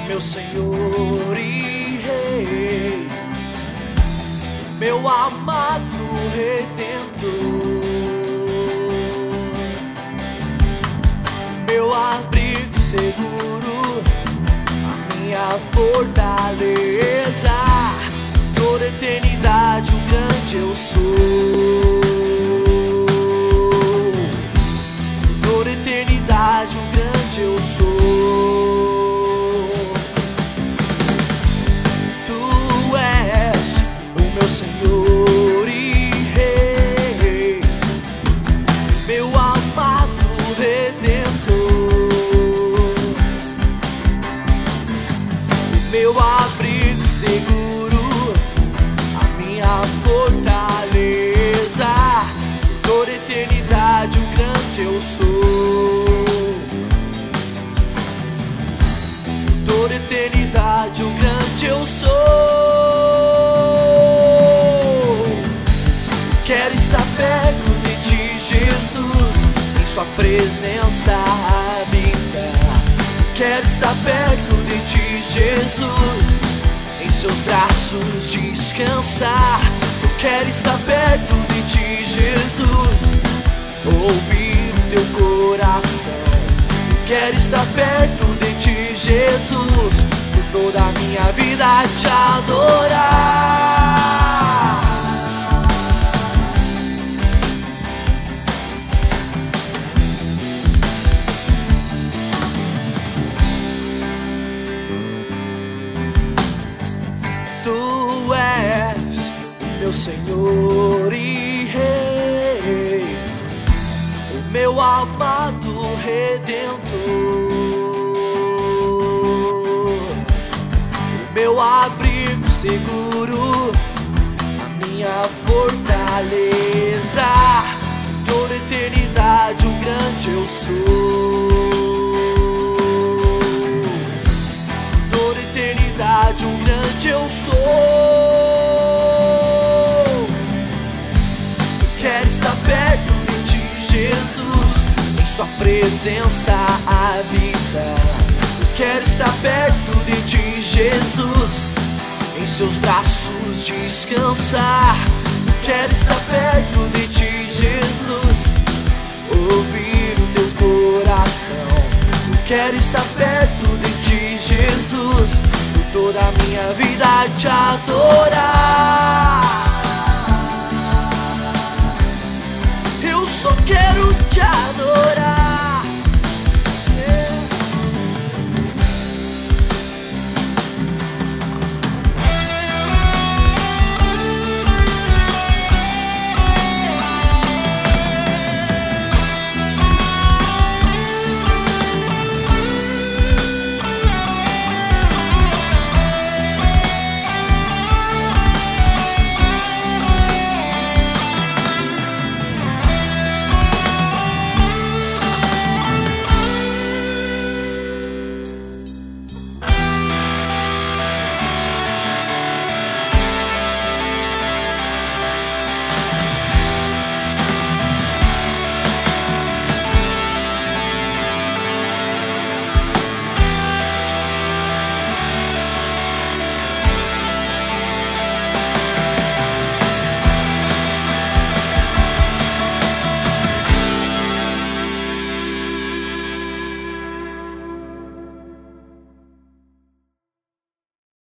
meu Senhor e Rei, meu amado Redentor, meu abrigo seguro, a minha fortaleza. Toda eternidade o grande eu sou. Toda eternidade o grande eu sou. Tu és o meu Senhor e Rei, meu amado Redentor, meu abrigo seguro, a minha fortaleza. Toda eternidade o grande eu sou. Toda eternidade o grande eu sou. Quero estar perto de ti, Jesus, em sua presença habitar. Quero estar perto de ti, Jesus, em seus braços descansar. Eu quero estar perto de ti, Jesus, ouvir o teu coração. Eu quero estar perto de ti, Jesus, por toda a minha vida te adorar. Tu és o meu Senhor e Rei, o meu amado Redentor, o meu abrigo seguro, a minha fortaleza. Toda eternidade o grande eu sou. Toda eternidade o grande eu sou. Quero estar perto de ti, Jesus, em sua presença habitar. Quero estar perto de ti, Jesus, em seus braços descansar. Quero estar perto de ti, Jesus, ouvir o teu coração. Quero estar perto de ti, Jesus, por toda a minha vida te adorar. Eu só quero te adorar.